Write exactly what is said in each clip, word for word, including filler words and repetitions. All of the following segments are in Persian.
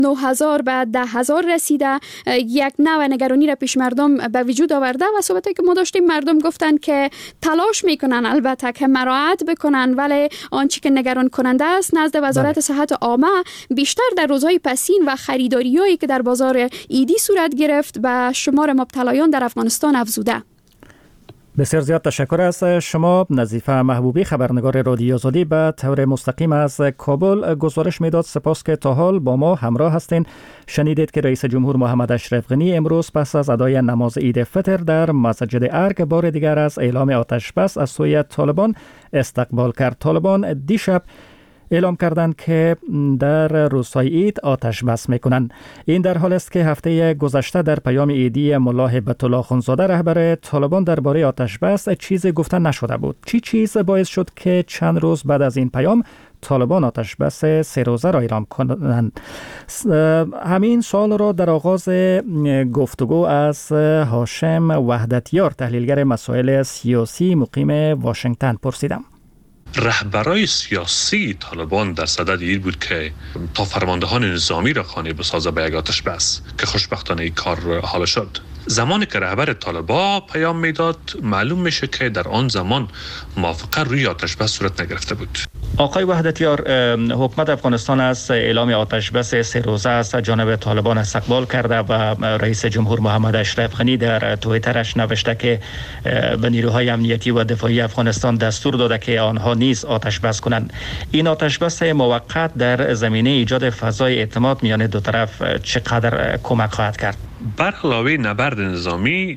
نه هزار به ده هزار رسیده، یک نوع نگرانی را پیش مردم به وجود آورده و صحبتی که ما داشتیم مردم گفتن که تلاش میکنن البته که مراعات بکنن، ولی آنچه که نگران کننده است نزد وزارت صحت عامه بیشتر در روزهای پسین و خریداریایی که در بازار ایدی صورت گرفت به شمار مبتلایان در افغانستان افزوده. بسیار زیاد تشکر از شما. نظیفه محبوبی، خبرنگار رادیو آزادی، به طور مستقیم از کابل گزارش میداد. سپاس که تا حال با ما همراه هستین. شنیدید که رئیس جمهور محمد اشرف غنی امروز پس از ادای نماز عید فطر در مسجد ارگ بار دیگر از اعلام آتش بس از سوی طالبان استقبال کرد. طالبان دیشب اعلام کردند که در روزهای عید آتش بس میکنند. این در حال است که هفته گذشته در پیام عیدی ملا هیبت الله خونزاده رهبر طالبان درباره آتش بس چیزی گفته نشده بود. چی چیز باعث شد که چند روز بعد از این پیام طالبان آتش بس سه روزه را اعلام کنند؟ همین سوال را در آغاز گفتگو از هاشم وحدتیار، تحلیلگر مسائل سیاسی مقیم واشنگتن پرسیدم. رهبرای سیاسی طالبان در صدد این بود که تا فرماندهان نظامی را خانه بسازه به یک آتش بس که خوشبختانه این کار حال شد. زمانی که رهبر طالبان پیام میداد معلوم میشه که در آن زمان موافقه روی آتش بس صورت نگرفته بود. آقای وحدتیار، حکومت افغانستان از اعلام آتش بس سه روزه از جانب طالبان استقبال کرده و رئیس جمهور محمد اشرف غنی در توییترش نوشته که به نیروهای امنیتی و دفاعی افغانستان دستور داده که آنها نیز آتش بس کنند. این آتش بس موقت در زمینه ایجاد فضای اعتماد میان دو طرف چقدر کمک خواهد کرد؟ بر علاوه نبرد نظامی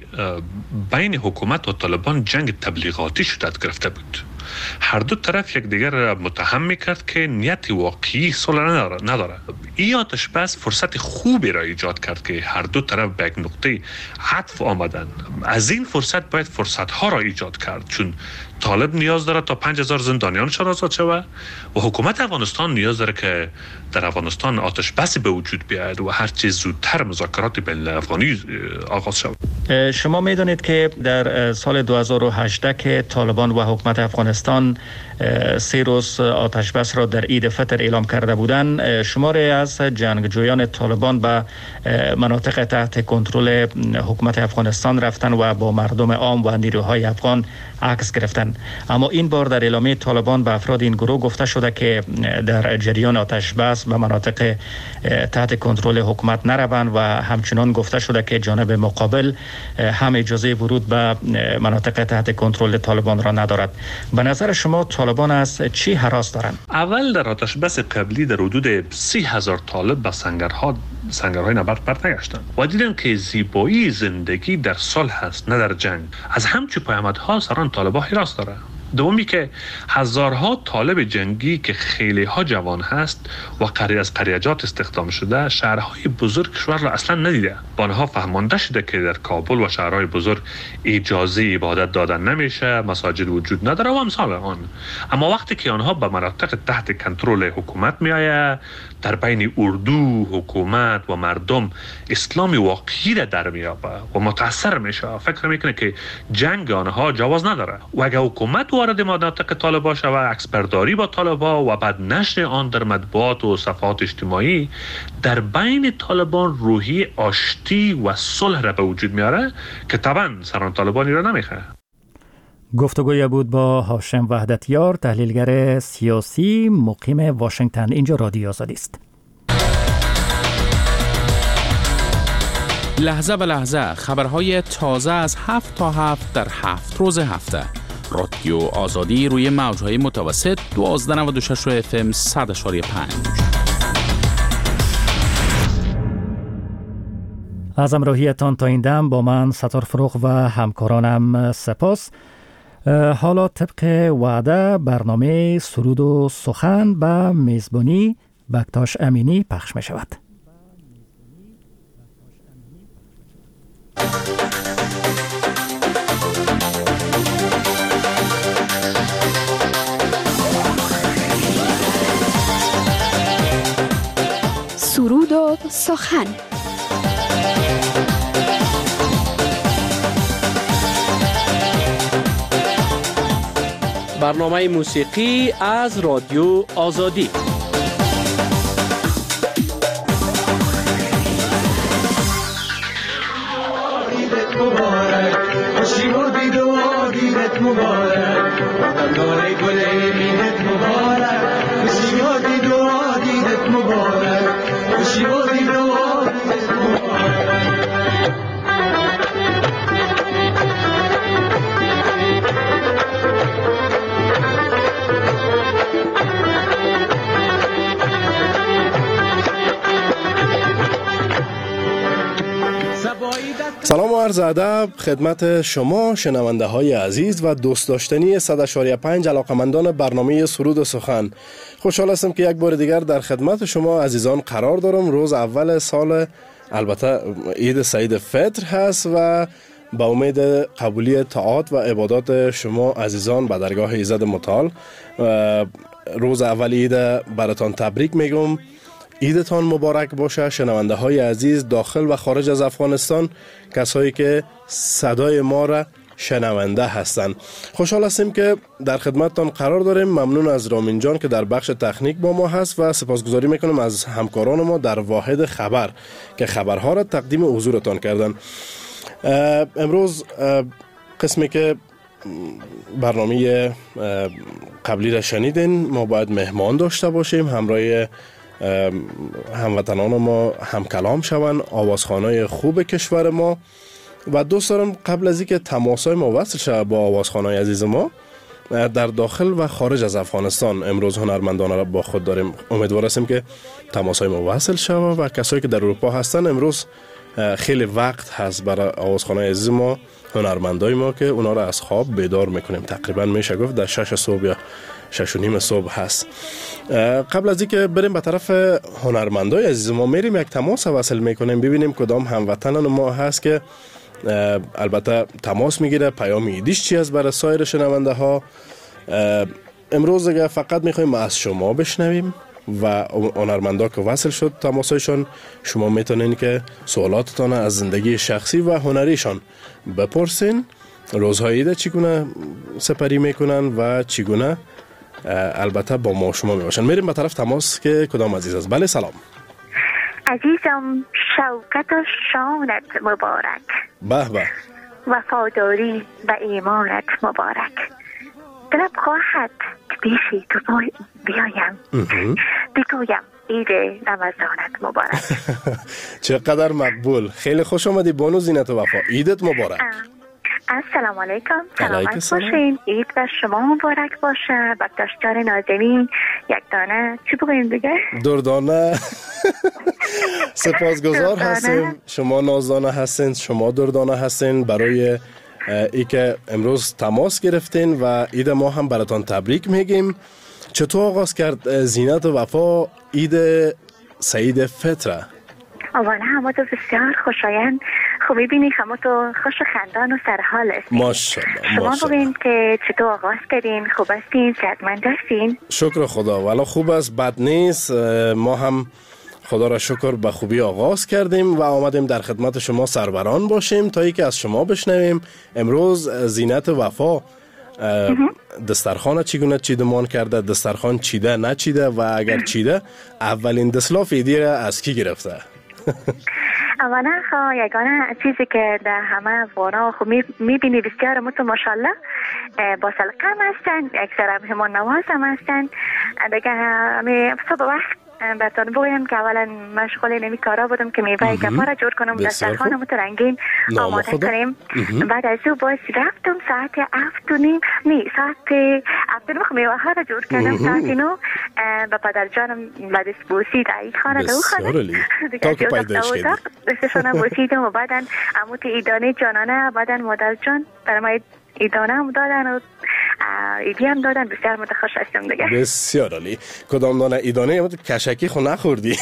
بین حکومت و طالبان جنگ تبلیغاتی شدت گرفته بود. هر دو طرف یک دیگر را متهم میکرد که نیت واقعی صلح نداره. این آتش بس فرصت خوبی را ایجاد کرد که هر دو طرف به یک نقطه عطف آمدن. از این فرصت باید فرصت ها را ایجاد کرد، چون طالب نیاز داره تا پنج هزار زندانیانشان آزاد شود و حکومت افغانستان نیاز داره که در افغانستان آتش بس به وجود بیاید و هر چیز زودتر مذاکرات بین الافغانی آغاز شود. شما میدونید که در سال دو هزار و هجده که طالبان و حکومت افغانستان سه روز آتش بس را در عید فطر اعلام کرده بودند، شماری از جنگجویان طالبان به مناطق تحت کنترل حکومت افغانستان رفتن و با مردم عام و نیروهای افغان عکس گرفتند. اما این بار در اعلامیه طالبان به افراد این گروه گفته شده که در جریان آتش بس به مناطق تحت کنترل حکومت نروند و همچنان گفته شده که جانب مقابل هم اجازه ورود به مناطق تحت کنترل طالبان را ندارد. به نظر شما طالبان از چی هراس دارند؟ اول در آتش بس قبلی در حدود سی هزار طالب به سنگرها سنگرهای نبرد برنگشتند و دیدن که زیبایی زندگی در صلح است نه در جنگ. از همچون پیامدها سران طالبان هراس داره. دومی که هزارها طالب جنگی که خیلی ها جوان هست و قریه از قریجات استخدام شده شهرهای بزرگ کشور را اصلا ندیده. با آنها فهمانده شده که در کابل و شهرهای بزرگ اجازه عبادت دادن نمیشه، مساجد وجود نداره و امثال آن. اما وقتی که آنها به مناطق تحت کنترل حکومت میآید، در بین اردو، حکومت و مردم اسلام واقعی را در میابه و متاثر میشه. فکر میکنه که جنگ آنها جواز نداره و اگر حکومت وارد مناطق طالبان شود، عکسبرداری با طالبان و بعد نشر آن در مطبوعات و صفحات اجتماعی، در بین طالبان روحی آشتی و صلح را به وجود میاره که طبعا سران طالبانی را نمیخواه. گفتگوی بود با هاشم وحدتیار، تحلیلگر سیاسی مقیم واشنگتن. اینجا رادیو آزادی است. لحظه به لحظه خبرهای تازه از هفت تا هفت در هفت روز هفته. رادیو آزادی روی موجهای متوسط دوازده نود و شش اف ام صد اشاری پنج. از همراهیتان تا این دم با من ستار فروغ و همکارانم سپاس. حالا طبق وعده برنامه سرود و سخن به میزبانی بکتاش امینی پخش می شود. سرود و سخن. برنامه موسیقی از رادیو آزادی. گل عیدت مبارک، خوشی و دید و عیدت مبارک، خوشی و دید و عیدت مبارک. سلام و عرض ادب خدمت شما شنونده های عزیز و دوست داشتنی صد و پنج علاقمندان برنامه سرود و سخن. خوشحال هستم که یک بار دیگر در خدمت شما عزیزان قرار دارم. روز اول سال، البته عید سعید فطر هست و با امید قبولی طاعات و عبادات شما عزیزان به درگاه ایزد متعال روز اول عید براتان تبریک میگم. عیدتان مبارک باشه شنونده های عزیز داخل و خارج از افغانستان، کسایی که صدای ما را شنونده هستند. خوشحال هستیم که در خدمتتان قرار داریم. ممنون از رامین جان که در بخش تکنیک با ما هست و سپاسگزاری میکنم از همکاران ما در واحد خبر که خبرها را تقدیم حضورتان کردن. امروز قسمی که برنامه قبلی را شنیدین، ما باید مهمان داشته باشیم همراه هموطنان ما هم کلام شوند، آوازخوانای خوب کشور ما و دوست دارم قبل از اینکه تماسای ما وصل شود با آوازخوانای عزیز ما در داخل و خارج از افغانستان، امروز هنرمندان را با خود داریم. امیدوار هستیم که تماسای ما وصل شود و کسایی که در اروپا هستن امروز خیلی وقت هست برای آوازخوانای عزیز ما، هنرمندای ما که اونا را از خواب بیدار میکنیم. تقریبا میشه گفت در شش صبح یا شش و نیم صبح هست. قبل از اینکه بریم به طرف هنرمندای عزیز ما، میریم یک تماس وصل میکنیم ببینیم کدام هموطنان ما هست که البته تماس میگیره، پیام ایدیش چی است برای سایر شنونده ها. امروز دیگه فقط میخوایم از شما بشنویم و هنرمندا که وصل شد تماسایشان، شما میتونین که سوالاتتان از زندگی شخصی و هنریشان بپرسین. روزهای عید چگونه سپری میکنن و چگونه البته با ما شما میباشن. میریم به طرف تماس که کدام عزیز است. بله سلام عزیزم، شوکت و شانت مبارک، به به، وفاداری و ایمانت مبارک. دلم خواهد که پیشی تو بیایم بگویم عید رمضانت مبارک. چقدر مقبول. خیلی خوش آمدی بانو زینت و وفا. عیدت مبارک. السلام علیکم، سلامت باشین. عید و شما مبارک باشه. بکتاشتار نازنین یک دانه چی بگویم دیگه؟ دردانه. سپاسگزار هستیم، شما نازدانه هستین، شما دردانه هستین برای ای که امروز تماس گرفتین و عید ما هم براتان تبریک میگیم. چطور آغاز کرد زینت و وفا عید سعید فطر؟ اولا همه تو بسیار خوشایند، خب میبینی همه تو خوش خندان و سرحال هستین. ماشاءالله. شما ببین که چطور آغاز کردین؟ خوب هستین؟ صحتمند هستین؟ شکر خدا، والا خوب است، بد نیست. ما هم خدا را شکر به خوبی آغاز کردیم و آمدیم در خدمت شما سروران باشیم تا ای که از شما بشنویم امروز زینت وفا دسترخوان چگونه چیدمان کرده، دسترخوان چیده نچیده و اگر چیده اولین دسلاف ایدی را از کی گرفته؟ اولا خواه یگانه چیزی که در همه افغانا خب میبینی بسیار متو ماشالله با سلقم هستن، اکثر همون نواز هم هستن دیگه. همه صبح وقت براتون بگویم که اولا مشغول نمی کارا بودم که میوه کفا را جور کنم، دسترخوان متو رنگین آماده کنیم. بعد از او باید رفتم ساعت هفت و نیم نه ساعت هفت و نیم میوه ها را جور کردم. ساعت نو با پدر جانم بعد از بوسید ای خانه دو خانه دیگه جو دفتر دستشانه بوسیدم و بعدا عموت ایدانه جانانه بعدا مادر جان برای ایدانه هم دادن و ایدی هم دادن. بسیار متخوش هستم دیگه. بسیار عالی. کدام دانه ایدانه؟ کشکی خو نخوردی؟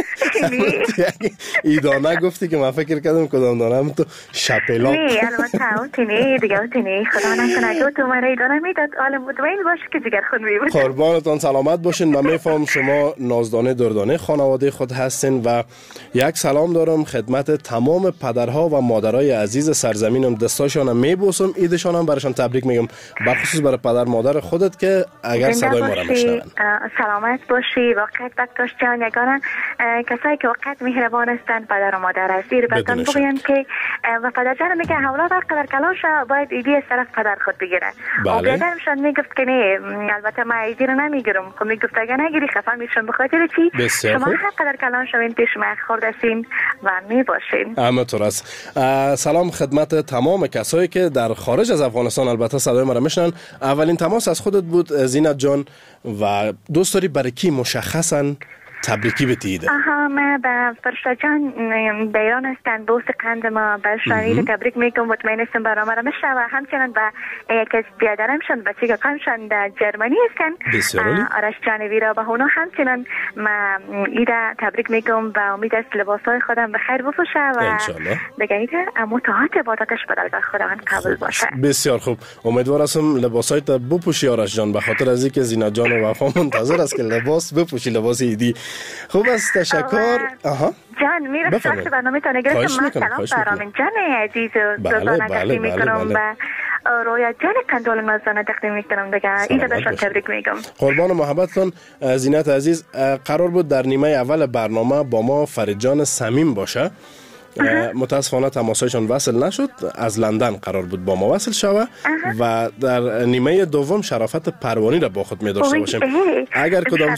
ایدانه گفتی که من فکر کردم کدام دانه هم تو شپلاق. نه البته اوتی نه دیگه، اوتی نه. خدا نکنه جو تو من ایدانه میداد آل مطمئن باشه که جگر خون میبود. قربانتان سلامت باشین. من میفهم شما نازدانه دردانه خانواده خود هستین و یک سلام دارم خدمت تمام پدرها و مادرای عزیز سرزمینم. دستاشون میبوسم، عیدشان هم براشون تبریک میگم. بخصوص برای پدر مادر خودت که اگر صدای ما را میشنون. سلامت باشی. واقعا بکتاش جان یگانه کسایی که واقعا مهربان هستند پدر و مادر است. دیر بتون بگویم که و پدر جان میگه اولاد هر قدر کلاش باید ایدی از طرف پدر خود بگیره. بله. و پدرشان میگفت که نه، البته من ایدی رو نمیگیرم. خب میگفت اگه نگیری خفه میشم. بخاطر چی؟ شما هر قدر کلان شوین پیش من خوردستین و میباشین. همینطور است. سلام خدمت تمام کسایی که در خارج از افغانستان البته صدای ما را میشنن. اولین تماس از خودت بود زینت جان و دوست داری برای کی مشخصا تبریکی بتیده؟ آها، من به فرشته جان به ایران هستن، دوست قند ما، به شانید تبریک میگم. مطمئن هستم برنامه را میشه و همچنان به یکی از بیادرمشان بچه که قمشان در جرمنی هستن آرش جانوی را به اونا همچنان من ایده تبریک میگم و امید است لباسای خودم به خیر بپوشه و دیگه ایده متعهد عبادتش به درگاه خداوند قبول باشه. بسیار خوب. امیدوار هستم لباسای تا بپوشی آرش جان، به خاطر از اینکه زینت جان و وفا منتظر است که لباس بپوشی، لباس ایدی. خوب است، تشکر. آها جان میره ساخت برنامه تا نگرفتم. من سلام برامین جان عزیز و دوستانه تقدیم میکنم و رویا جان کندول مزانه تقدیم میکنم دیگه. ایده بهشان تبریک میگم. قربان محبتتون زینت عزیز. قرار بود در نیمه اول برنامه با ما فرید جان صمیم باشه، متاسفانه تماسایشان وصل نشد. از لندن قرار بود با ما وصل شوه و در نیمه دوم شرافت پروانی را با خود می داشته باشیم. اگر کدام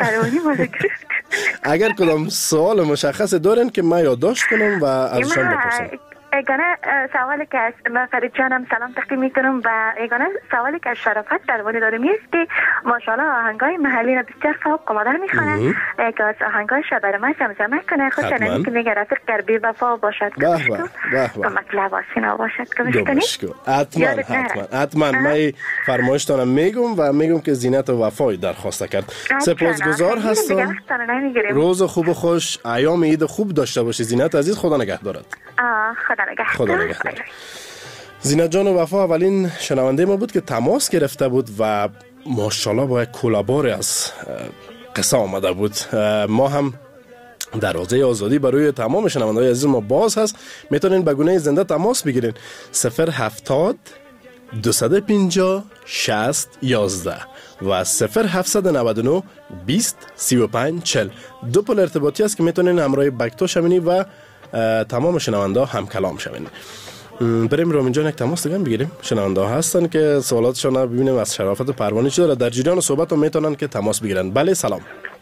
اگر کدام سوال مشخص دارین که من یادداشت کنم و ازشان بپرسم. یگانه سوالی که از من فرید جانم سلام تقدیم میکنم و یگانه سوالی که از شرافت پروانی دارم است که ماشاءالله آهنگای محلی را بسیار فوق العاده میخونه. یکی از آهنگایش برای من زمزمه کنه. خوشحالم که میگه رفیق در بی وفا باشد به به به به مطلب آسینا باشد که میشکنی. حتما حتما حتما من فرمایشتانم میگم و میگم که زینت و وفای درخواست کرد. سپاسگزار هستم. روز خوب و خوش، ایام عید خوب داشته باشی زینت عزیز. خدا نگهدارت. خدا خدا نگهدار. زینت جان و وفا اولین شنونده ما بود که تماس گرفته بود و ماشاءالله با یک کولابار از قصه آمده بود. ما هم دروازه آزادی برای تمام شنونده‌های عزیز ما باز هست. میتونین به گونه زنده تماس بگیرین. صفر هفتاد دویست و پنجاه شصت یازده و صفر هفتصد و نود و نه بیست سی و پنج چهل. دو پل ارتباطی است که میتونین همراه بکتو شوینی و تمام شنونده هم کلام شوین. بریم رو اینجا یک تماس دیگه بگیریم. شنونده ها هستن که سوالاتشون رو ببینیم از شرافت پروانی چی داره. در جریان صحبت هم میتونن که تماس بگیرن. بله سلام.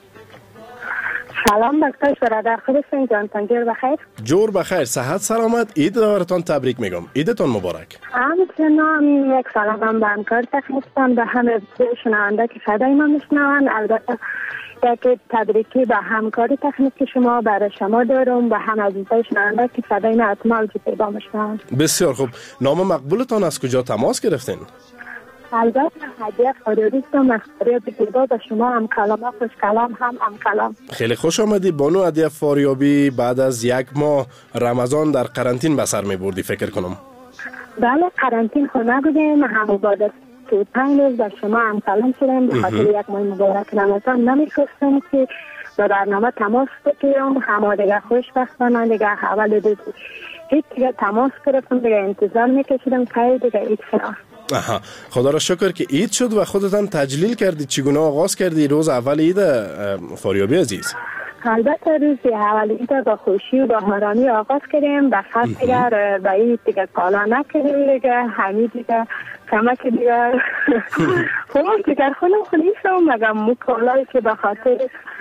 سلام بکتاش برادر، خوبستین؟ جانتان جور بخیر؟ جور بخیر، صحت سلامت. عید براتون تبریک میگم. عیدتون مبارک. همچنان یک سلام هم به همکار تخمیستم، به همه شنونده که صدای ما میشنون. البته یک تبریکی به همکاری تکنیکی شما برای شما دارم و هم عزیزای شنونده که صدای ما اتمال که پیدا میشنون. بسیار خوب. نام مقبولتان از کجا تماس گرفتین؟ البته هدیه فاریابی هم فاریابی پیدا به شما هم کلام خوش کلام هم هم کلام. خیلی خوش آمدی بانو هدیه فاریابی. بعد از یک ماه رمضان در قرنطین به سر می بردی فکر کنم. بله قرنطین خود نبودیم، هم بعد تو پنج روز در شما هم سلام شدیم به خاطر یک ماه مبارک رمضان نمی‌خواستم که به برنامه تماس بگیرم. همه دیگه خوشبختانه دیگه اول دو هیچ دیگه تماس گرفتم، دیگه انتظار میکشیدم که دیگه عید شد. آها، خدا را شکر که عید شد و خودت هم تجلیل کردی. چگونه آغاز کردی روز اول عید فاریابی عزیز؟ البته روز اول عید با خوشی و با آرامی آغاز کردیم. به خاطر دیگه به عید دیگه کالا نکردیم دیگه، همین دیگه کمک دیگه خونم دیگر خونم خونیشم مگم مو کالایی که به خاطر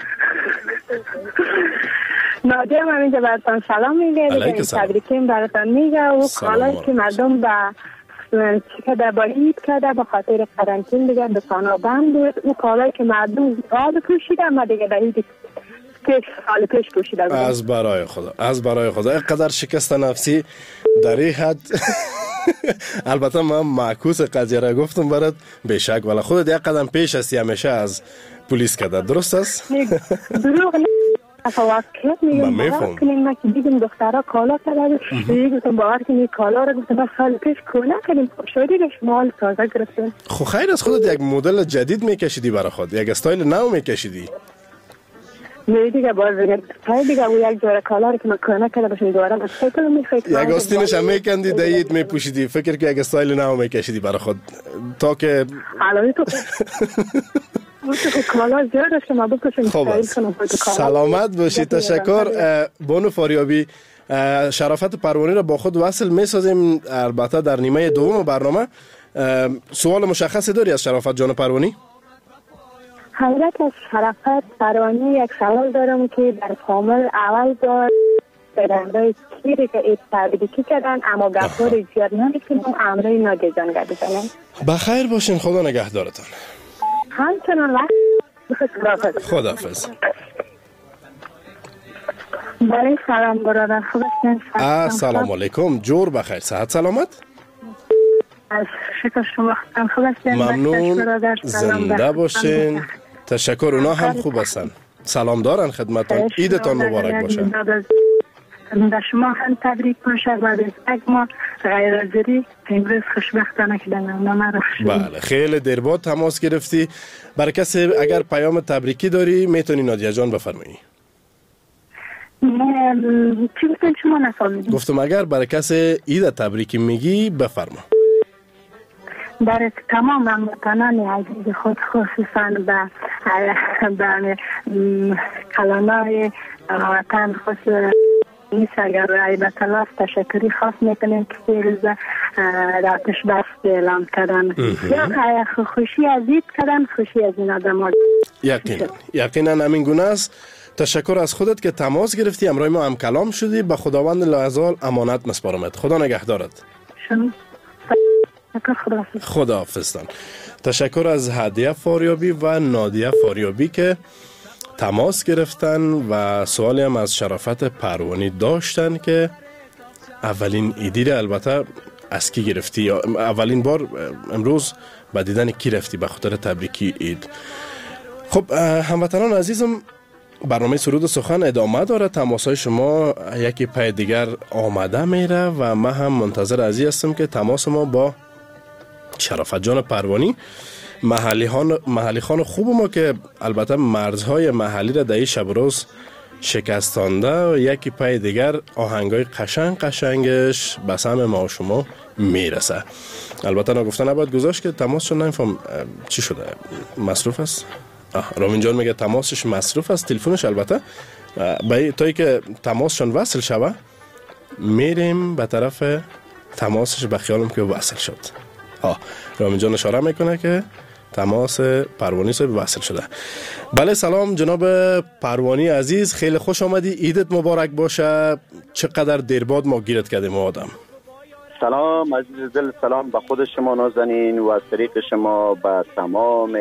نادر هم اینجا براتان سلام میگه دیگه تبریکیم براتان میگه و کالایی که مردم به چی که با عید کرده به خاطر قرنطین دیگه دکانا بند بود. او کالایی که مردم آب پوشیده ما دیگه به عید پیش سال پیش پوشیده بودم. از برای خدا از برای خدا اینقدر شکست نفسی در این حد. البته من معکوس قضیه را گفتم برات بشک ولی خودت یک قدم پیش هستی همیشه از پلیس کرده. درست است؟ دروغ نیست. واقعیت میگم باور کنیم ما که دیدیم دخترها کالا کرده دیگه گفتم باور کنیم کالا را گفتم سال پیش کلا کردیم شدی که شمال تازه گرفتیم. خب خیر از خودت یک مدل جدید میکشیدی برای خود، یک استایل نو میکشیدی. نه دیگه باز دیگه پای دیگه او یک جور کالاری که مکانه کرده باشیم دوباره با سایکل میخواید یک آستینش هم میکندی دیت میپوشیدی فکر که یک استایل نو میکشیدی برای خود تا که حالاوی تو کالا زیاد است که ما بپوشیم خوب است. سلامت باشی. تشکر بانو فاریابی. شرافت پروانی را با خود وصل میسازیم البته در نیمه دوم برنامه. سوال مشخصی داری از شرافت جان پروانی؟ حضرت از شرافت پروانی یک سوال دارم که در کامل اول بار برندای کیری که ایت تبریکی کردن اما گفتار زیاد نمیکنم امرای ناگهان گردیدن. بخیر باشین. خدا نگهدارتان. همچنان وقت خداحافظ. خداحافظ. برای سلام برادر خوب هستین؟ السلام علیکم. جور بخیر. صحت سلامت؟ از شکر شما خوب هستین؟ ممنون. زنده باشین. تشکر. اونا هم خوب هستن. سلام دارن خدمتتان. عیدتان مبارک باشه. در شما هم تبریک باشه. بعد از یک ماه غیر حاضری امروز خوشبختانه که برنامه را بله خیلی دیر بعد تماس گرفتی. برای کسی اگر پیام تبریکی داری میتونی نادیه جان بفرمایی. چی گفتن شما نفهمیدم؟ گفتم اگر برای کسی عید تبریکی میگی بفرما. برای تمام هموطنان عزیز خود خصوصا به به کلانای وطن خصوصا نیست اگر عیبت الله تشکری خاص میکنیم که روز راتش بست اعلام کردن یا خوشی از عید کردن خوشی از این آدم ها. یقینا یقینا همین گونه است. تشکر از خودت که تماس گرفتی امروز ما هم کلام شدی. به خداوند لاازال امانت مسپارمت. خدا نگهدارت. خداحافظتان. تشکر از هدیه فاریابی و نادیه فاریابی که تماس گرفتن و سوالی هم از شرافت پروانی داشتن که اولین ایدی را البته از کی گرفتی یا اولین بار امروز با دیدن کی رفتی به خاطر تبریکی عید. خب هموطنان عزیزم برنامه سرود و سخن ادامه داره. تماسهای شما یکی پای دیگر آمده میره و من هم منتظر ازی هستم که تماس ما با شرافت جان پروانی محلی, محلی خان خوب ما که البته مرزهای محلی را در این شب روز شکستانده و یکی پای دیگر آهنگای قشنگ قشنگش به سمع ما و شما میرسه. البته نگفته نباید گذاشت که تماسشون نمیفهم چی شده مصروف است. رامین جان میگه تماسش مصروف است تلفنش. البته تایی که تماسشون وصل شوه میریم به طرف تماسش به خیالم که وصل شد. ها رامین جان اشاره میکنه که تماس پروانی صاحب وصل شده. بله سلام جناب پروانی عزیز. خیلی خوش آمدی. عیدت مبارک باشه. چقدر دیر بعد ما گیرت کردیم آدم. سلام عزیز دل. سلام به خود شما نازنین و از طریق شما به تمام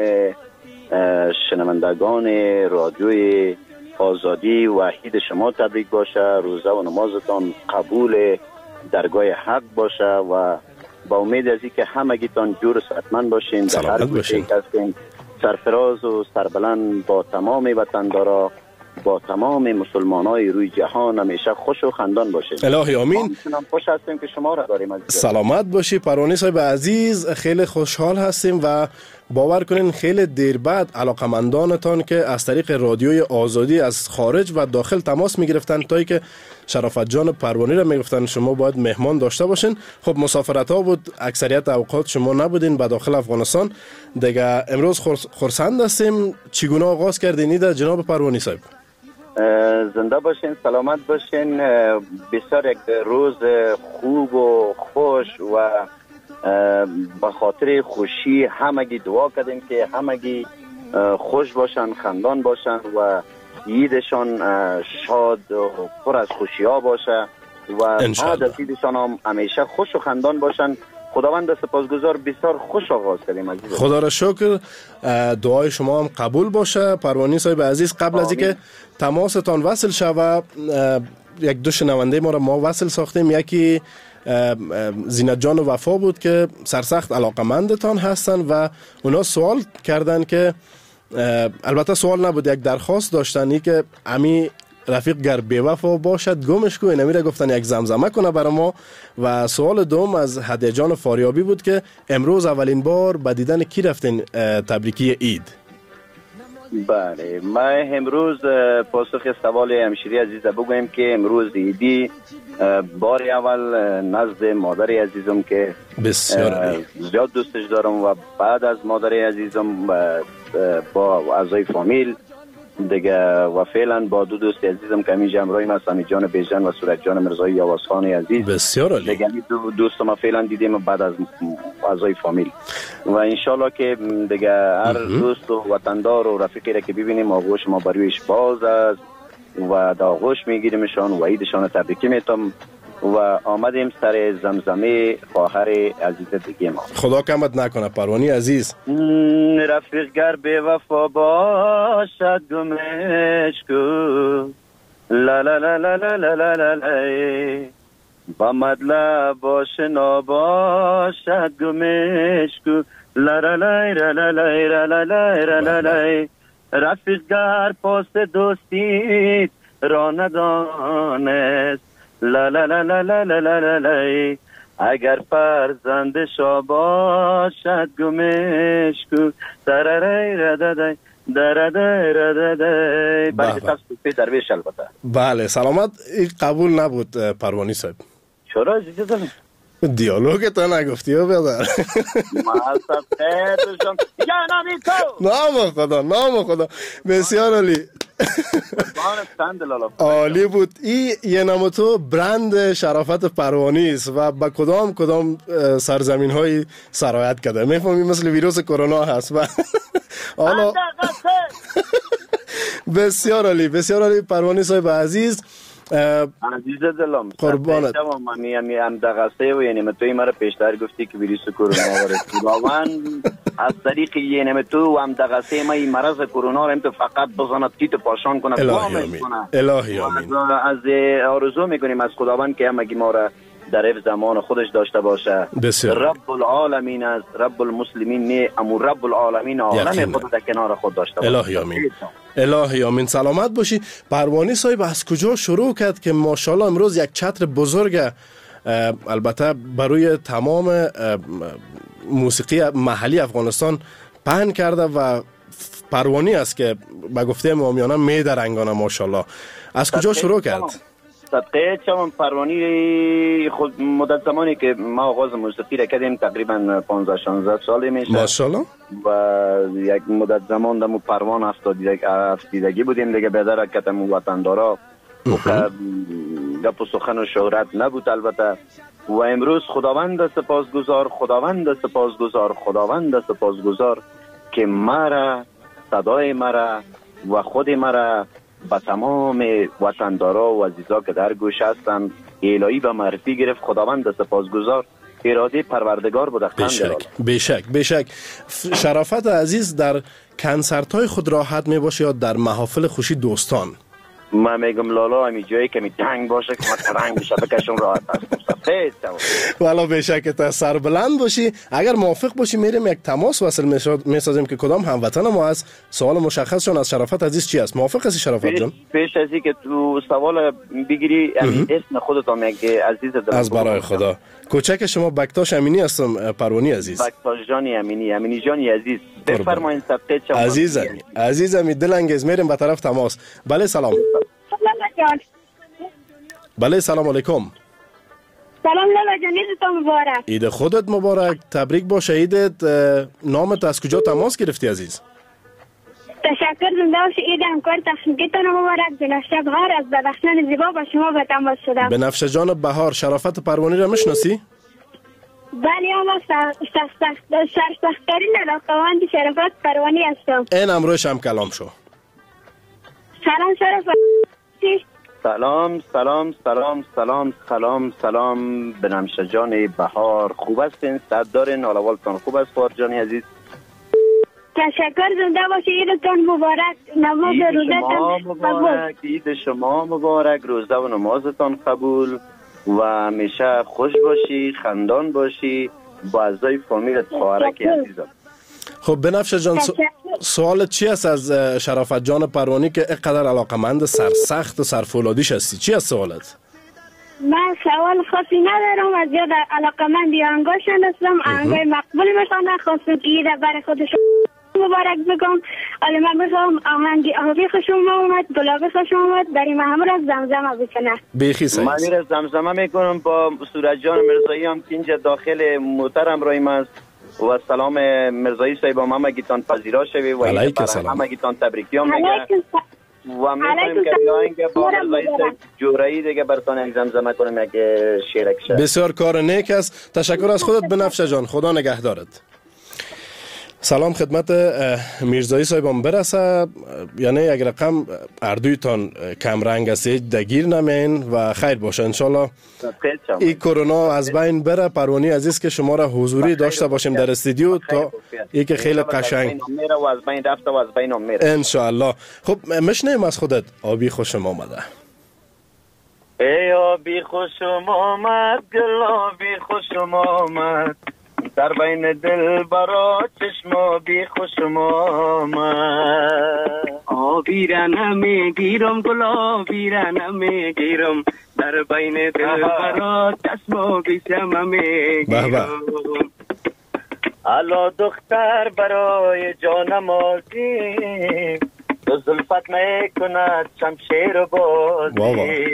شنوندگان رادیوی آزادی و عید شما تبریک باشه. روزه و نمازتان قبول درگاه حق باشه و با امید از اینکه همگیتان جور و صحتمند باشین. در هر گوشه که هستین سرفراز و سربلند با تمام وطندارا با تمام مسلمانای روی جهان همیشه خوش و خندان باشین. الهی آمین. خوش هستیم که شما را داریم عزیز. سلامت باشی پروانی صاحب عزیز. خیلی خوشحال هستیم و باور کنین خیلی دیر بعد علاقمندانتان که از طریق رادیوی آزادی از خارج و داخل تماس میگرفتن تایی که شرافت جان پروانی را میگفتن شما باید مهمان داشته باشین. خب مسافرت ها بود اکثریت اوقات شما نبودین به داخل افغانستان دیگه. امروز خرسند هستیم. چگونه آغاز کردین ایده جناب پروانی صاحب؟ زنده باشین سلامت باشین. بسیار یک روز خوب و خوش و به خاطر خوشی همگی دعا کردیم که همگی خوش باشن خندان باشن و عیدشان شاد و پر از خوشی ها باشه و بعد از عیدشان هم همیشه خوش و خندان باشن. خداوند سپاسگزار. بسیار خوش آغاز کردیم عزیز. خدا را شکر. دعای شما هم قبول باشه پروانی صاحب عزیز. قبل از اینکه تماستان وصل شود یک دو شنونده ما را ما وصل ساختیم. یکی زینت جان وفا بود که سرسخت علاقمندتان هستن و اونا سوال کردن که البته سوال نبود یک درخواست داشتن که امی رفیق گر بی‌وفا باشد گمش کو. نمیره گفتن یک زمزمه کنه برای ما. و سوال دوم از هدیه جان فاریابی بود که امروز اولین بار به دیدن کی رفتین تبریکی عید؟ بله، ما امروز پاسخ سوال همشیری عزیز بگویم که امروز ایدی بار اول نزد مادر عزیزم که بسیار زیاد دوستش دارم و بعد از مادر عزیزم با اعضای فامیل دیگه و فعلا با دو دوست عزیزم که همینجا همراهیم هست، سمی جان بیژن و صورت جان مرزایی یاوزخان عزیز. بسیار عالی. دیگه دو دوستم ما فعلا دیدیم بعد از اعضای فامیل و انشالله که دیگه هر دوست و وطندار و رفیقی را که ببینیم آغوش ما برویش باز است و دا آغوش میگیریمشان و عیدشان تبریکی میتم و آمدیم سر زمزمه خواهر عزیز دیگه ما. خدا کمت نکنه پروانی عزیز. رفیق گر بے وفا باشد گمش کو لا لا لا لا لا لا لا لا لا با مطلب باش نباشد گمش کو لا لا لا لا لا لا لا لا لا لا رفیق گر پاس دوستیت را ندانست لا لا لا لا لا لا لا لا اگر فرزند شا باشد گمش کو دررای رددای دررای رددای برای تصفیه درویش البته. بله سلامت. این قبول نبود پروانی صاحب. چرا اجازه دارم؟ دیالوگ تا نگفتی و بیادر معصب خیرشم یا نامی تو نام خدا نام خدا. بسیار عالی عالی بود. این یه نام تو برند شرافت پروانی است و با کدام کدام سرزمین های سرایت کرده. میفهمی مثل ویروس کرونا هست و حالا بسیار عالی بسیار عالی پروانی صاحب عزیز. عزیز دلم قربانت. من یعنی هم دغسه و یعنی توی مرا پیشتر گفتی که ویروس کرونا وارد خداوند از طریق یعنی تو هم دغسه ما این مرض کرونا رو هم تو فقط بزنه تیت پاشان کنه. الهی آمین الهی آمین. از آرزو میکنیم از خداوند که همگی ما را در حفظ زمان خودش داشته باشه. بسیار. رب العالمین از رب المسلمین نه امو رب العالمین عالم خود در کنار خود داشته باشه. الهی آمین الهی آمین. سلامت باشی. پروانی صاحب از کجا شروع کرد که ماشاءالله امروز یک چتر بزرگ البته برای تمام موسیقی محلی افغانستان پهن کرده و پروانی است که به گفته عامیانه می درنگانه ماشاءالله. از کجا شروع کرد؟ صدقه چون پروانی خود مدت زمانی که ما آغاز موسیقی را کردیم تقریبا پانزده شانزده ساله میشه ماشاءالله و یک مدت زمان دمو پروان هفتادگی بودیم دیگه بدر کتم وطندارا و گپ و سخن و شهرت نبود البته و امروز خداوند سپاسگزار خداوند سپاسگزار خداوند سپاسگزار که مرا صدای مرا و خود مرا با تمام وطندارا و عزیزا که در گوش هستن الهی به معرفی گرفت. خداوند سپاسگزار. اراده پروردگار بود. بشک بشک بشک. شرافت عزیز در کنسرت های خود راحت می باشه یا در محافل خوشی دوستان؟ من میگم لالا همی جایی که می تنگ باشه که من ترنگ بشه بکشم راحت هستم. والا بشک تا سر بلند باشی. اگر موافق باشی میریم یک تماس وصل میسازیم که کدام هموطن ما هست. سوال مشخصشون از شرافت عزیز چی است؟ موافق هستی شرافت جان؟ پیش از که تو سوال بگیری اسم خودت هم یک عزیز دلم از برای خدا. کوچک شما بکتاش امینی هستم پروانی عزیز. بکتاش جانی امینی امینی جانی عزیز. بفرمایید صدقه چم عزیزم عزیزم دل انگیز میریم به طرف تماس. بله سلام. بله سلام علیکم. سلام لالا جان، عیدتون مبارک. عید خودت مبارک. تبریک باشه عیدت. نامت از کجا تماس گرفتی عزیز؟ تشکر. زنده باشی. عید همکار تخنیکتون مبارک. بنفشه بهار از بدخشان زیبا با شما به تماس شدم. بنفشه جان بهار. شرافت پروانی را میشناسی؟ بله اما سرسخت‌ترین علاقه‌مند شرافت پروانی هستم. این امروش هم کلام شو. سلام شرافت. سلام سلام سلام سلام سلام سلام بنفشه جان بهار. خوب هستین؟ صددارین؟ حالوالتان خوب است بهار جانی عزیز؟ تشکر. زنده باشی. عیدتون مبارک. نماز روزتون قبول. عید شما مبارک. روزه و نمازتان قبول و همیشه خوش باشی، خندان باشی با اعضای فامیلت خواهرک عزیزم. خب بنفشه جان سوالت چی است از شرافت جان پروانی که اینقدر علاقمند سرسخت و سرفولادیش هستی؟ چی است سوالت؟ من سوال خاصی ندارم. از زیاد علاقمند آهنگاشون هستم. آهنگای مقبول میخوانم. خواستم که عید برای خودشون مبارک بگم. حالا من میخوام آهنگ آبی خوشم اومد گلابی خوشم اومد برای من همون از زمزمه بکنه. بیخی سعید. من میره زمزمه میکنم با سورج جان مرزایی هم که اینجا داخل موترم رایم است و سلام مرزایی صاحب هم گیتان پذیرا شوی و همه گیتان تبریکی هم میگه و میخوایم که بیاین که با مرزایی صاحب جورایی دیگه براتون زمزمه کنم یک شعرک شد. بسیار کار نیک است. تشکر از خودت بنفشه جان. خدا نگهدارت. سلام خدمت میرزایی صاحبم برسه. یعنی یک رقم اردویتان کم رنگ است دگیر نمین و خیر باشه انشالله این کرونا از بین بره. پروانی عزیز که شما را حضوری داشته باشیم در استودیو تا ای که خیلی قشنگ انشالله. خب مشنیم از خودت آبی خوشم آمده. ای آبی خوشم آمد گل آبی خوشم آمد در بین دل برا چشم آبی خوشم آمد آبی را نمیگیرم گل آبی را نمیگیرم در بین دل برا چشم آبی شم میگیرم الا دختر برای جانم آزی تو زلفت میکند شمشیر و بازی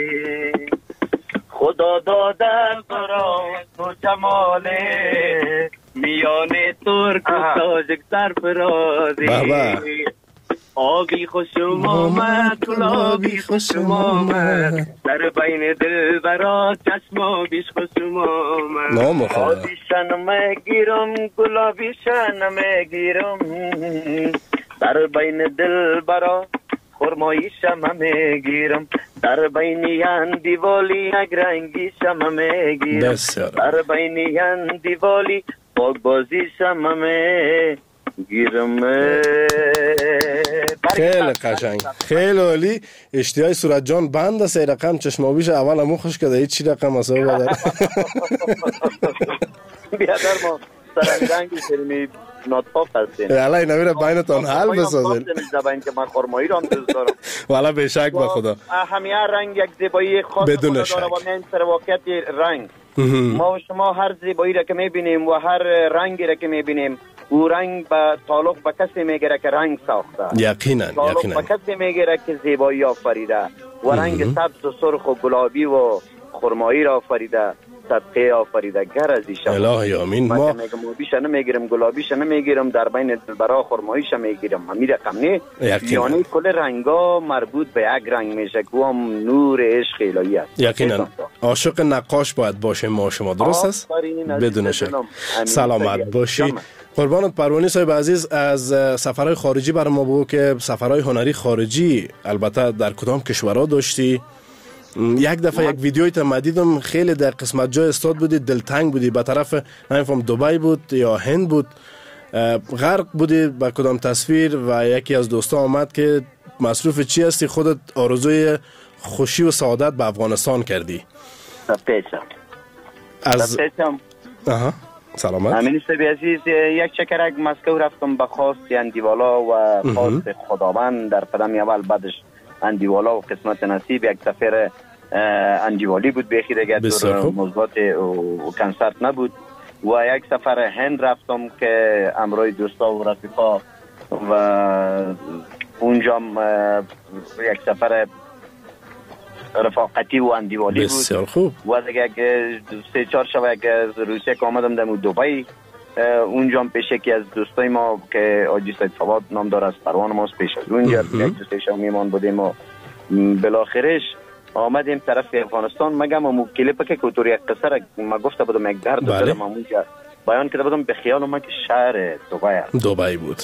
خدا دادن برای تو جماله میانه ترک و تاجک سرفرازی آبی خوشم آمد گلابی خوشم آمد در بین دل برا چشم آبیش خوشم آمد آبیشن میگیرم گلابیشن میگیرم در بین دل برا خرماییشم میگیرم در بینیان دیوالی یک رنگیشم میگیرم در بینیان دیوالی باگ بازیشم میگیرم. خیلی قشنگ خیلی عالی. اشتیای صورت جان بند سه رقم چشمابیش اول همون خوش کده هیچ چی رقم اصابه بدر بیادر ما سرنگنگی سرمی ناطفاف هستین والا اینا میره بینتان حل بسازین که من خرمایی رو هم دوست دارم والا به شک به خدا همه رنگ یک زیبایی خاص بدون شک و من سر واقعیت رنگ ما و شما هر زیبایی را که میبینیم و هر رنگی را که میبینیم او رنگ به تعلق به کسی میگیره که رنگ ساخته یقینا تعلق به کسی میگیره که زیبایی آفریده و رنگ سبز و سرخ و گلابی و خرمایی را آفریده صدقه آفریدگر از ایشان الهی آمین. ما میگم آبیش نمیگیرم گلابیش نمیگیرم در بین دلبرا خرماییش میگیرم همین رقم نه یعنی کل رنگا مربوط به یک رنگ میشه که هم نور عشق الهی است. یقینا عاشق نقاش باید باشه ما شما درست است بدون شک. سلامت باشی قربانت. پروانی صاحب عزیز از سفرهای خارجی برای ما بگو که سفرهای هنری خارجی البته در کدام کشورها داشتی؟ یک دفعه یک ویدیوی تا دیدم خیلی در قسمت جای استاد بودی دلتنگ بودی به طرف نمیفهم دبی بود یا هند بود غرق بودی به کدام تصویر و یکی از دوستا آمد که مصروف چی هستی خودت آرزوی خوشی و سعادت به افغانستان کردی پیچم از پیچم آها سلامت امین صاحب عزیز یک چکرک مسکو رفتم به خواست اندیوالا و خواست خداوند در قدم اول بعدش اندیوالا و قسمت نصیب یک سفر اندیوالی بود بیخی دیگه در موضوعات و کنسرت نبود و یک سفر هند رفتم که امروی دوستا و رفیقا و اونجا یک سفر رفاقتی و اندیوالی بود بسیار خوب و دیگه سه چهار شب یک روسیه که آمدم در دبی اونجا پیش یکی از دوستای ما که آجی سید فواد نام داره از پروان ماست پیش از اونجا یک دوستای شما میمان بودیم و بالاخرش آمدیم طرف افغانستان مگم و کلیپ که کوتور یک قصه را ما گفته بودم یک درد بله. دارم اونجا بیان کرده بودم به خیال ما که شهر دبی است دبی بود.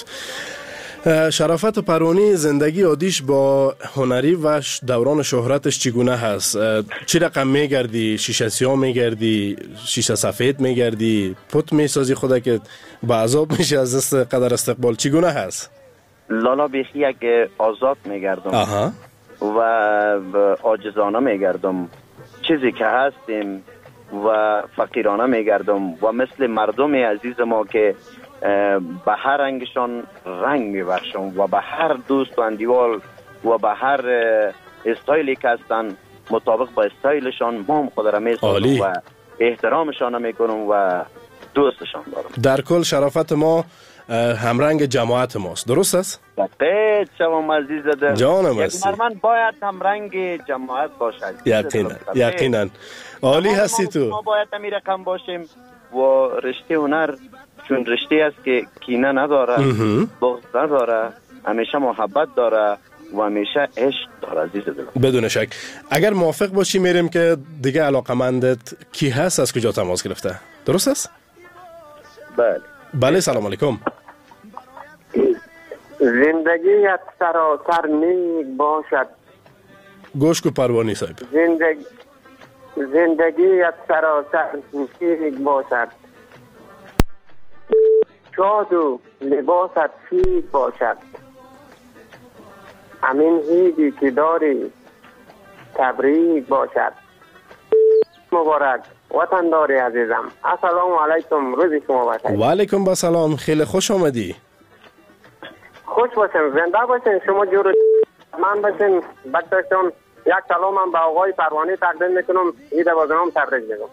شرافت پروانی زندگی عادیش با هنری و دوران شهرتش چگونه هست؟ چی رقم میگردی؟ شیشه سیاه میگردی؟ شیشه سفید میگردی؟ پت میسازی خدا که با عذاب میشه از دست قدر استقبال چگونه هست؟ لالا بیخی یک آزاد میگردم آها. و عاجزانه میگردم چیزی که هستیم و فقیرانه میگردم و مثل مردم عزیز ما که به هر رنگشان رنگ میبخشم و به هر دوست و اندیوال و به هر استایلی که هستن مطابق با استایلشان ما هم خود را میسازم و احترامشان میکنم و دوستشان دارم. در کل شرافت ما همرنگ جماعت ماست. درست است؟ دقیق شما عزیز دل. جانم یک هستی. هنرمند باید همرنگ جماعت باشد. یقینا یقینا عالی هستی تو. ما باید همین رقم باشیم و رشته هنر چون رشته است که کینه نداره، بغض نداره، همیشه محبت داره و همیشه عشق داره عزیز دلم. بدون شک. اگر موافق باشی میریم که دیگه علاقمندت کی هست، از کجا تماس گرفته؟ درست است؟ بله. بله سلام علیکم. زندگیت سراسر نیک باشد. گوش کو پروانی صاحب. زندگی زندگیت سراسر نیک باشد. شاد و لباست چیز باشد. همین هیدی که داری تبریک باشد. مبارک وطن داری عزیزم. السلام علیکم، روز شما بخیر. و علیکم با سلام، خیلی خوش آمدی. خوش باشین، زنده باشین، شما جور من باشین. بچه‌شون یک سلام هم به آقای پروانی تقدیم میکنم. عید بازنام تبریک میگم.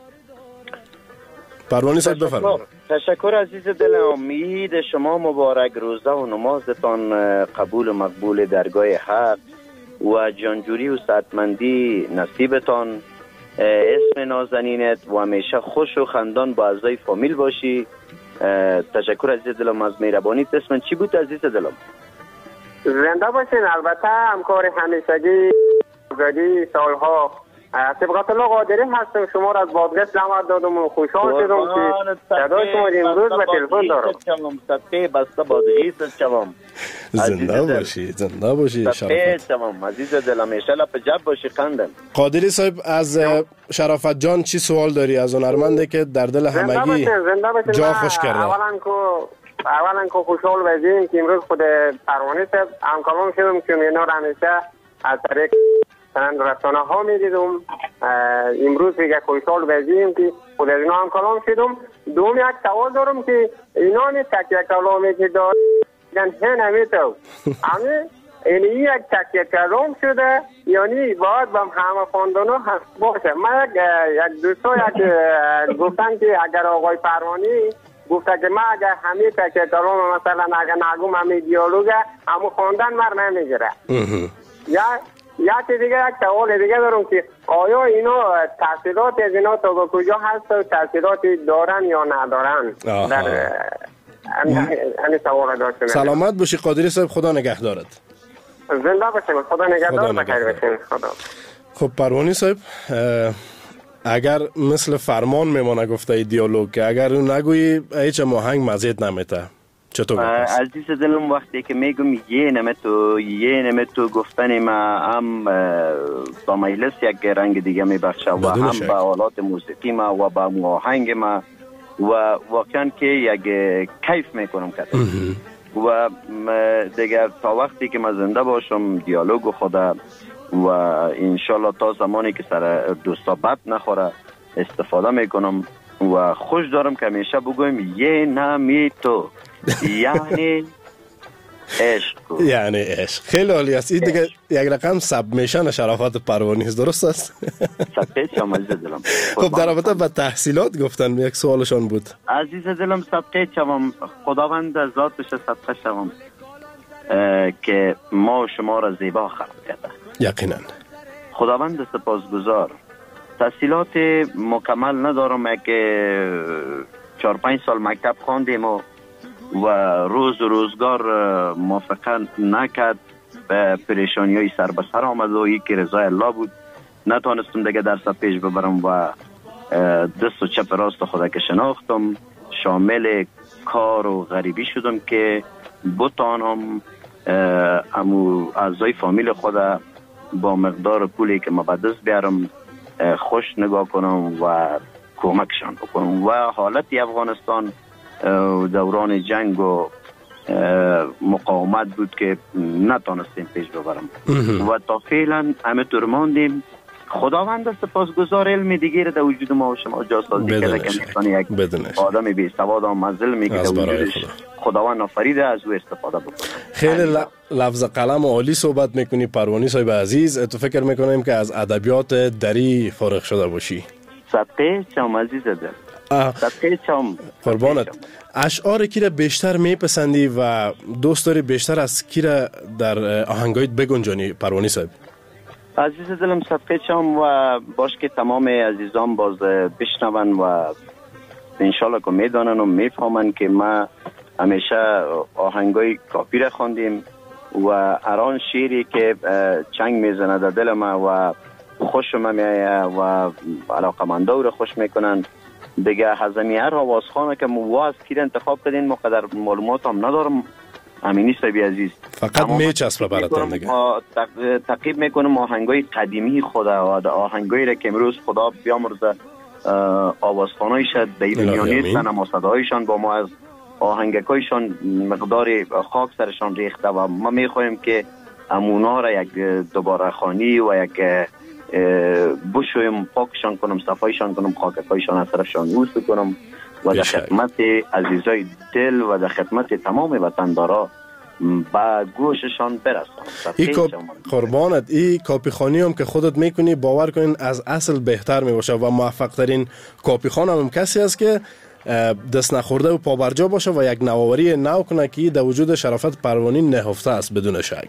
پروانی صاحب بفرمایید. تشکر عزیز دلم. عید شما مبارک، روزه و نمازتان قبول و مقبول درگاه حق و جانجوری و سعادتمندی نصیبتان. اسم نازنینت و همیشه خوش و خندان با اعضای فامیل باشی. تشکر عزیز دلم از مهربانیت. اسم چی بود عزیز دلم؟ زنده باشین. البته همکار همیشگی زدی سالها طبقت الله قادری هستم. شما را از بادگست دعوت دادم و خوشحال شدم که صدای شما امروز به تلفن دارم. صدقه بسته بادغیست شوم. زنده باشی، زنده باشی. شرافت شوم عزیز دلم، ان شاء الله په جب باشی خندم. قادری صاحب از شرافت جان چی سوال داری از هنرمنده که در دل همگی جا خوش کرده؟ اولا که اولا که خوشحال باشیم که امروز خود پروانی صاحب همکارم شدم که اینا را همیشه از طریق چند رسانه ها می دیدم. امروز دیگه خوشحال باشیم که خود از اینا هم کلام شدم. دوم یک سوال دارم که اینا می تکیه کلامی که دارن هن همی تو همی این یک تکیه کلام شده یعنی باید با همه خاندانا هست باشه. من یک دوستا یک گفتن که اگر آقای پروانی گفته که من اگر همه تکیه کلام مثلا اگر نگم همه دیالوگه همه خواندن مر نمیگیره. یا یا چیز دیگه یک سوال دیگه دارم که آیا اینا تحصیلات از اینا تا به کجا هست و تحصیلاتی دارن یا ندارن؟ در این سوال داشتم. سلامت باشی قادری صاحب، خدا نگهدارت. زنده باشین، خدا نگهدار، بخیر باشین. خدا. خب پروانی صاحب، اگر مثل فرمان میمونه گفته دیالوگ که اگر اون نگویی هیچ آهنگ مزید نمیته، چطور گفت؟ عزیز دلم وقتی که میگم یه نمتو یه نمتو گفتن ما هم با مجلس یک رنگ دیگه میبخشه و هم با آلات موسیقی ما و با آهنگ ما و واقعا که یک کیف میکنم کتر و دیگر تا وقتی که من زنده باشم دیالوگ خدا و انشالله تا زمانی که سر دوستا بد نخوره استفاده میکنم و خوش دارم که همیشه بگویم یه نمی تو یعنی عشق. یعنی عشق. خیلی عالی است. این دیگه یک رقم سبمیشن شرافت پروانی است. درست است؟ صدقه شما عزیز دلم. خب در رابطه با تحصیلات گفتن یک سوالشان بود. عزیز دلم صدقه شما خداوند از ذاتش صدقه شما که ما شما را زیبا خلق کرده. یقینا. خداوند سپاسگزار. تحصیلات مکمل ندارم که چهار پنج سال مکتب خواندیم و و روز و روزگار موافقت نکرد، به پریشانی های سر به سر آمد و یکی رضای الله بود. نتانستم دیگه درس پیش ببرم و دست و چپ راست خدا که شناختم شامل کار و غریبی شدم که بتانم امو اعضای فامیل خدا با مقدار پولی که ما به دست بیارم خوش نگاه کنم و کمکشان بکنم. و حالتی افغانستان دوران جنگ و مقاومت بود که نتانستیم پیش ببرم و تا فعلا همه طور ماندیم. خداوند سپاسگزار علم دیگه در وجود ما و شما جاسازی کرده که انسان یک آدم بی سواد و مزل میگه در وجودش خداوند آفریده از او استفاده بکنه. خیلی لفظ قلم عالی صحبت میکنی پروانی صاحب عزیز. تو فکر میکنیم که از ادبیات دری فارغ شده باشی. صدقه شما عزیز دل. صدقه چم. قربانت. اشعار کی را بیشتر میپسندی و دوست داری بیشتر از کی را در آهنگایت بگنجانی پروانی صاحب؟ عزیز دلم صدقه چم و باش که تمام عزیزان باز بشنون و انشالله که میدانن و میفهمن که ما همیشه آهنگای کافی را خواندیم و اران شیری که چنگ میزنه در دل ما و خوشم میایه و علاقمندا رو خوش میکنن دیگه هزمی هر آوازخانه که مواز کی انتخاب کردین مقدر معلومات هم ندارم امینی صاحبی عزیز فقط میچسبه براتون دیگه تعقیب میکنم آهنگای قدیمی خدا و آهنگایی را که امروز خدا بیامرزه آوازخانه شد دیوانیت سینما صدایشان با ما از آهنگکایشان مقدار خاک سرشان ریخته و ما میخوایم که امونا را یک دوباره خانی و یک بشویم پاکشان کنم صفایشان کنم خاککایشان از طرفشان نوش کنم و در خدمت عزیزای دل و در خدمت تمام وطندارا با گوششان برسان. ای کاپ... قربانت ای کاپی خانی هم که خودت میکنی باور کنین از اصل بهتر میباشه و موفق ترین کاپی خان هم کسی است که دست نخورده و پابرجا باشه و یک نوآوری نو کنه که در وجود شرافت پروانی نهفته است بدون شک.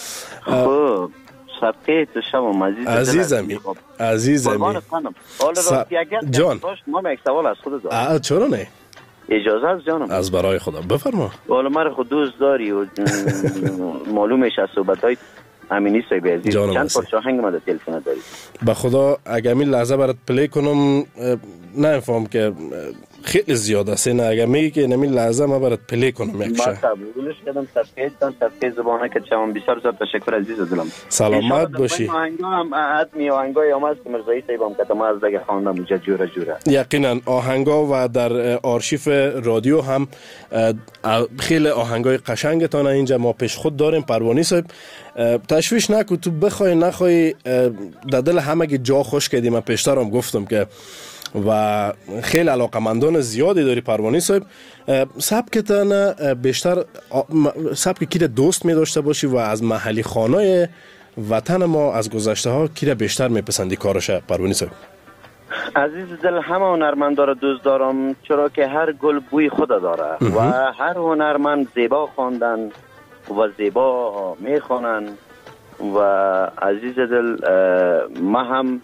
خب صدقه تو شما عزیز عزیزمی عزیزمی س... جان ما یک سوال از خود دارم. چرا نه؟ اجازه از جانم از برای خدا بفرما. والا من خود دوست داری و معلومش از صحبت‌های امینی صاحب عزیز چند پارچه آهنگ ما در تلفن داری؟ به خدا اگه همین لحظه برات پلی کنم نه فهم که خیلی زیاد است نه اگه میگی که همین لحظه ما برات پلی کنم یک شب. ما قبولش کردم صدقه تان صدقه زبانه که شما بسیار زیاد تشکر عزیز دلم. سلامت باشی. آهنگا هم ادمی آهنگای هم است مرزایی صاحب هم که ما از دیگه خواندم اونجا جوره جوره. یقینا آهنگا و در آرشیف رادیو هم خیلی آهنگای قشنگتان اینجا ما پیش خود داریم پروانی صاحب. تشویش نکو تو بخوای نخوای در دل همه جا خوش کردی. من پیشتر هم گفتم که و خیلی علاقمندان زیادی داری پروانی صاحب. سبکتان بیشتر سبک کی دوست می داشته باشی و از محلی خانه وطن ما از گذشته ها کی بیشتر میپسندی کارش پروانی صاحب؟ عزیز دل همه هنرمندا رو دوست دارم چرا که هر گل بوی خود داره و هر هنرمند زیبا خواندن و زیبا میخوانن و عزیز دل ما هم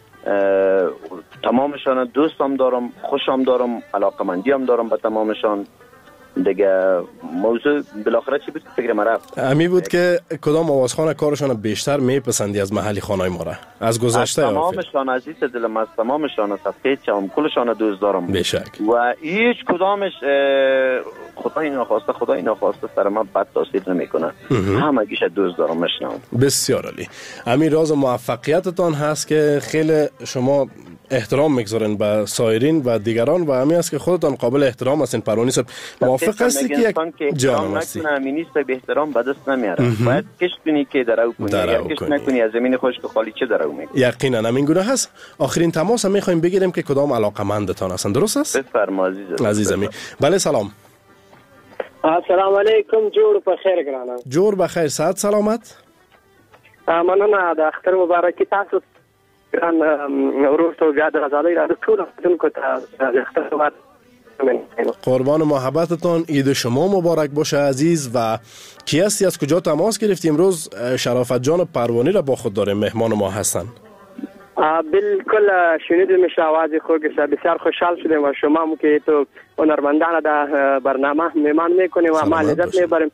تمامشان دوستم دارم خوشم دارم علاقمندی هم دارم به تمامشان دیگه. موضوع بالاخره چی بود فکر ما رفت امی بود که کدام آوازخانه کارشان بیشتر میپسندی از محلی خانه ما را از گذشته از تمامشان عزیز دلم از تمامشان صفحه چم کلشان دوست دارم بشک و هیچ کدامش خدای ناخواسته خدای ناخواسته سر من بد تاثیر نمیکنه همگیش دوست دارم مشنم. بسیار عالی. همین راز موفقیتتان هست که خیلی شما احترام میگذارن به سایرین و دیگران و همین است که خودتان قابل احترام هستین پروانی صاحب. موافق هستی که یک جانم هستی امینی صاحب احترام به دست نمیاره باید کش کنی که درو کنی یا کش نکنی از زمین خوش که خالی چه درو میکنی. یقینا همین گونه هست. آخرین تماس هم میخوایم بگیریم که کدام علاقمندتان هستن درست است؟ بفرما عزیز عزیزمی. بله سلام. السلام علیکم جور بخیر ګرانه. جور بخیر صحت سلامت. مننه د اختر مبارکي تاسو ګران ورسته بیا د ازادۍ را ټول خدمتونکو ته د اختر مبارک. قربان محبتتان عید شما مبارک باشه عزیز. و کی هستی از کجا تماس گرفتی؟ امروز شرافت جان پروانی را با خود داریم مهمان ما هستن. بالکل شنیدیم آواز خوب بسیار خوشحال شدیم و شما هم که تو هنرمندان در برنامه میمان میکنیم و ما لذت میبریم.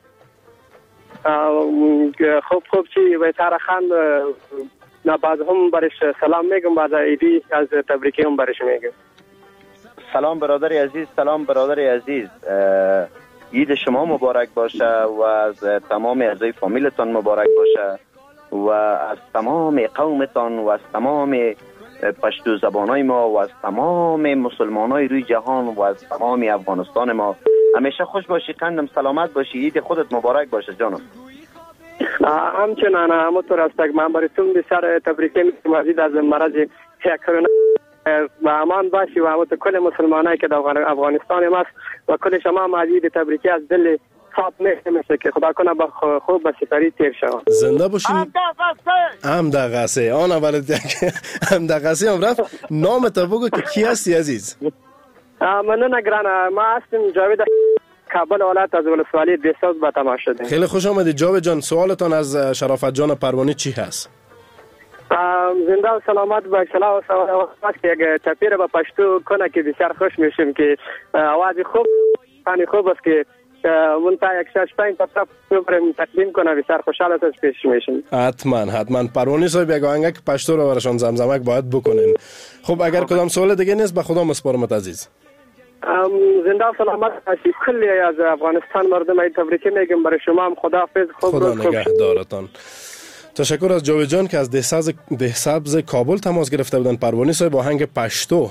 خوب خوب چی ویتار خان بعد هم برش سلام میگم بعد ایدی از تبریکی هم برش میگم. سلام برادر عزیز سلام برادر عزیز عید شما مبارک باشه و از تمام اعضای فامیلتان مبارک باشه و از تمام قومتان و از تمام پشتو زبانای ما و از تمام مسلمانای روی جهان و از تمام افغانستان ما همیشه خوش باشی قندم سلامت باشی عید خودت مبارک باشه جانم. همچنان همونطور است من براتون بسیار تبریک میگم عزیز از مرض کرونا و امان باشی و همونطور کل مسلمانایی که در افغانستان ما و کل شما عزیز تبریکی از دل صاحب میشه که خدا کنه با خوب به سفری تیر شوند. زنده باشین. هم دغسه آن اول هم دغسه هم رفت. نام تو بگو که کی هستی عزیز؟ ممنون گرانه. ما هستیم جاوید کابل ولایت از ولسوالی دهساز به تماس شدیم. خیلی خوش آمدید جاوید جان. سوالتان از شرافت جان پروانی چی هست؟ زنده و سلامت باش. سلام و سلامت که یک چپیر با پشتو کنه که بسیار خوش میشیم که آواز خوب پانی خوب است که منتا یک شش پنج تا بریم تقدیم کنه. بسیار خوشحال از پیش میشیم. حتما حتما پروانی صاحب یک آهنگ پشتو رو براشون زمزمک باید بکنین. خب اگر کدام سوال دیگه نیست به خدا مسپارمت عزیز. زنده و سلامت باشید. کلی از افغانستان مردم ای تبریک میگم برای شما هم. خداحافظ. خوب خدا نگهدارتان. تشکر از جاوید جان که از دهسبز دهسبز کابل تماس گرفته بودن. پروانی صاحب آهنگ پشتو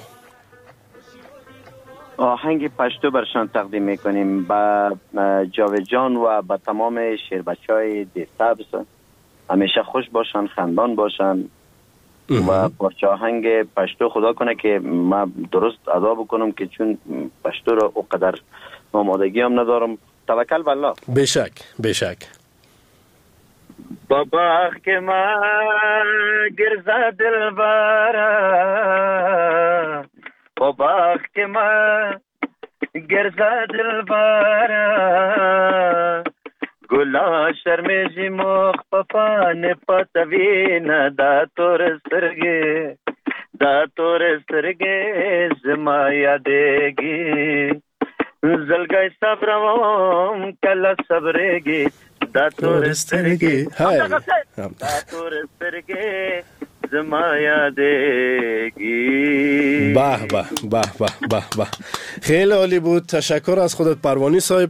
آهنگ پشتو برشان تقدیم میکنیم با جاوید جان و با تمام شیر بچه های دهسبز. همیشه خوش باشن، خندان باشن و پارچه آهنگ پشتو خدا کنه که ما درست ادا بکنم که چون پشتو رو اقدر آمادگی هم ندارم. توکل بالله. بشک بشک. بابا که ما گرزا دلبارا بابا که ما گرزا دلبارا گلا شرمجی مخ پپان پتوین دا تور سرگی دا تور سرگی زما یادگی زلگای صبرم کلا صبرگی دا تور سرگی دا تور سرگی زما یادگی. به به به به به به. خیلی عالی بود. تشکر از خودت پروانی صاحب.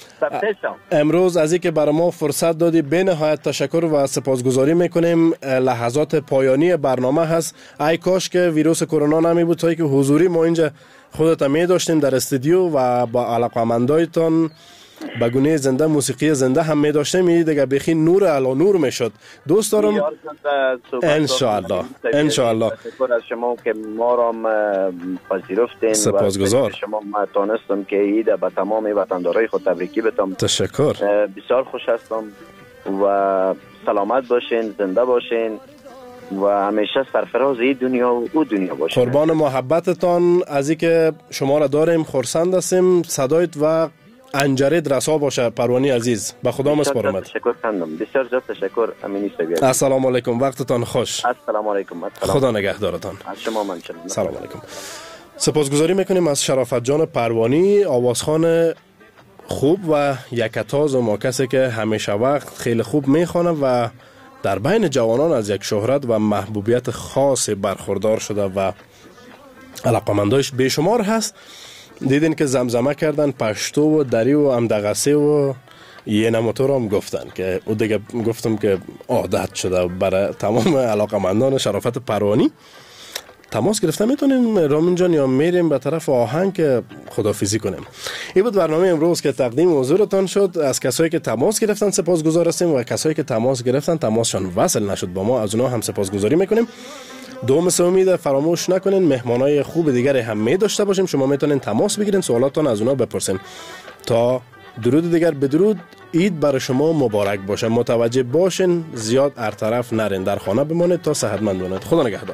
امروز از اینکه برای ما فرصت دادی به نهایت تشکر و سپاسگزاری میکنیم. لحظات پایانی برنامه هست. ای کاش که ویروس کرونا نمی بود تا که حضوری ما اینجا خودت می داشتیم در استودیو و با علاقمندایتان به گونه زنده موسیقی زنده هم می داشتیم. این دیگه بخی نور علا نور می شد. دوست دارم انشاءالله انشاءالله تشکر از شما که ما را پذیرفتین. سپاسگزار. شما ما تانستم که ایده به تمام وطندارای خود تبریکی بتم. تشکر. بسیار خوش هستم و سلامت باشین، زنده باشین و همیشه سرفراز این دنیا و او دنیا باشین. قربان محبتتان. از اینکه شما را داریم خرسند هستیم. صدایت و انجرید رسا باشه پروانی عزیز. به خدا مسپارم. تشکر کردم. بسیار زیاد تشکر امینی صاحب. السلام علیکم. وقتتان خوش. السلام علیکم. خدا نگهدارتان. از شما منشون. سلام علیکم. سپاسگزاری میکنیم از شرافت جان پروانی، آوازخوان خوب و یکتاز و ما کسی که همیشه وقت خیلی خوب میخوانه و در بین جوانان از یک شهرت و محبوبیت خاص برخوردار شده و علاقمندایش بیشمار هست. دیدین که زمزمه کردن پشتو و دری و امدغسی و یه نموتور هم گفتن که او دیگه گفتم که عادت شده برای تمام علاقمندان شرافت پروانی. تماس گرفته میتونیم رامین جان یا میریم به طرف آهنگ که خدافیزی کنیم. این بود برنامه امروز که تقدیم حضورتان شد. از کسایی که تماس گرفتن سپاسگزار هستیم و کسایی که تماس گرفتن تماسشان وصل نشد با ما از اونها هم سپاسگزاری میکنیم. دوم سه امید فراموش نکنین مهمانای خوب دیگری هم می داشته باشیم. شما میتونین تماس بگیرین سوالاتون از اونها بپرسین. تا درود دیگر بدرود. عید برای شما مبارک باشه. متوجه باشین زیاد ارطرف نرین. در خانه بمانید تا صحتمند بمانید. خدا نگهدار.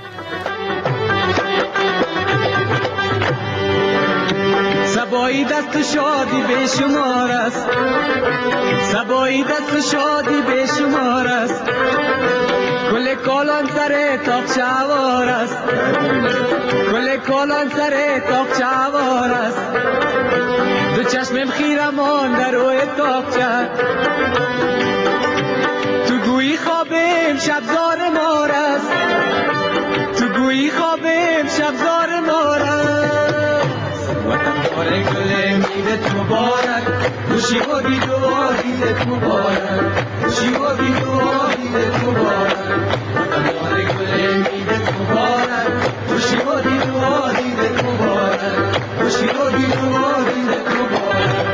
سبایی دست شادی به شمار است. سبایی دست شادی به شمار است. کل کالان سر تاق چوار است. کل کالان سر تاق چوار است. دو چشمم خیرمان در روی تاقچه. تو گویی خوابم شبزار مار است. تو گویی خوابم شبزار مار است. وطن باره گل میدت مبارک. خوشی و بیدو دیدت مبارک. خوشی و بیدو دیدت مبارک. وطن باره گل میدت مبارک. خوشی و بیدو دیدت مبارک. خوشی و بیدو دیدت مبارک.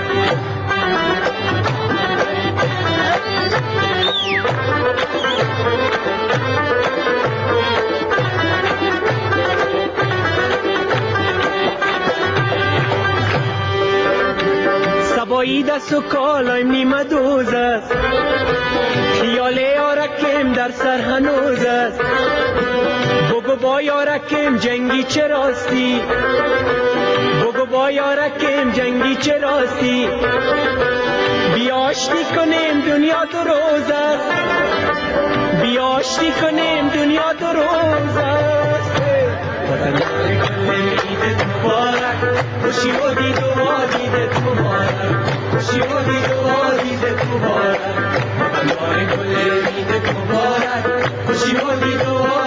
سبایی دست و کالایم نیمه دوز است. خیال یارکم در سر هنوز است. بگو با یارک یارکم جنگی چه راستی بگو با یارکم جنگی چه راستی بیاشتی کنیم دنیا دو روز است بیاشتی کنیم دنیا دو روز است وطن یار کلم عیدت مبارک خوشی و دید و عیدت مبارک خوشی و دید و عیدت مبارک وطن یار کلم عیدت مبارک خوشی و دید و